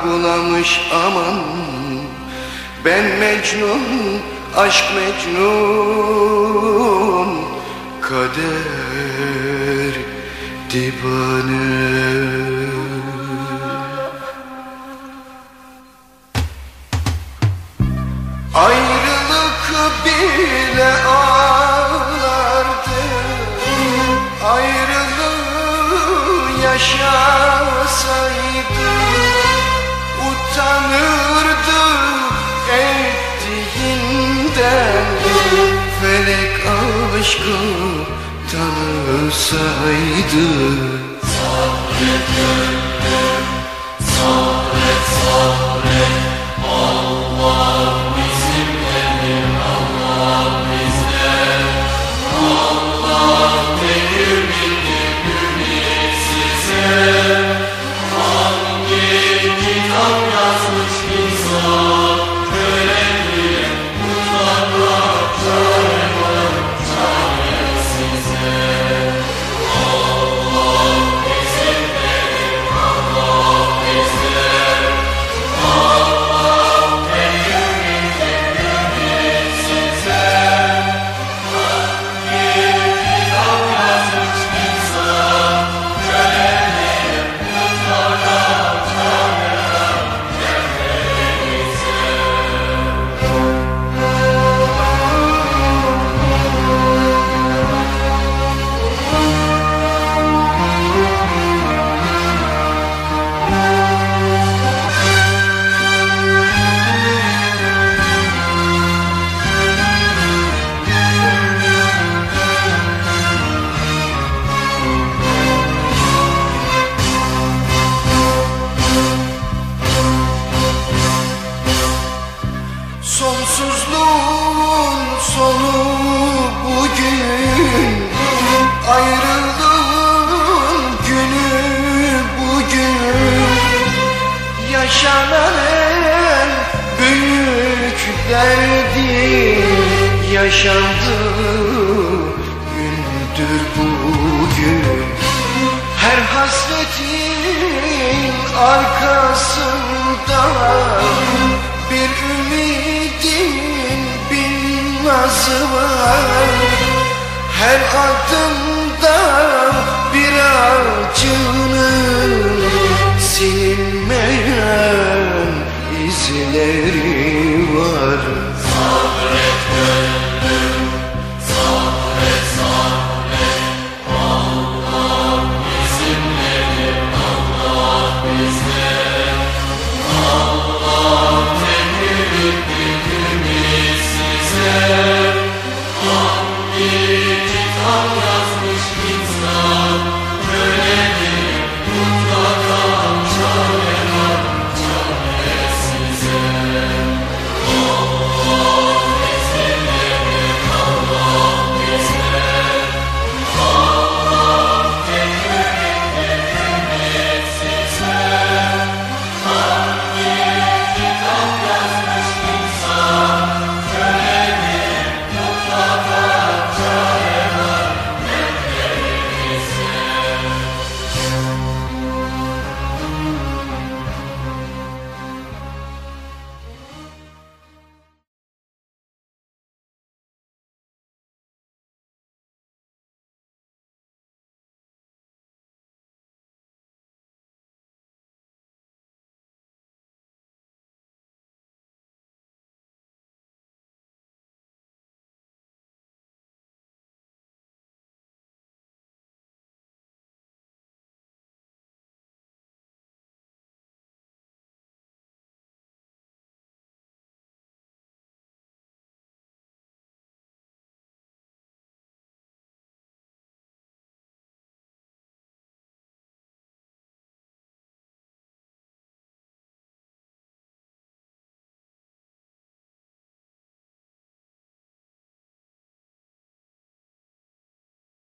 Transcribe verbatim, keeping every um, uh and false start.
bulamış aman. Ben Mecnun, aşk Mecnun, kader divane. Ayrılık bile ağlardı, ayrılığı yaşasaydı utanırdı ettiğinden. Felek aşkı tanısaydı. Sabret gönlüm, sabret sabret, Allah bizimledir, Allah bizde. Allah verir bildir ümitsize. Hangi kitap yazmış insan, görelim mutlaka çare var, çaresize. Allah bizimledir, Allah bizde. Allah verir bildir ümitsize. Hangi kitap yazmış insan, görelim mutlaka çare dertlerimize. Sonsuzluğun sonu bugün, ayrılığın günü bugün. Yaşanan en büyük derdin yaşandığı gündür bugün. Her hasretin arkasında bir ümidin bin nazı var. Her adımda bir acının silinmeyen izleri var.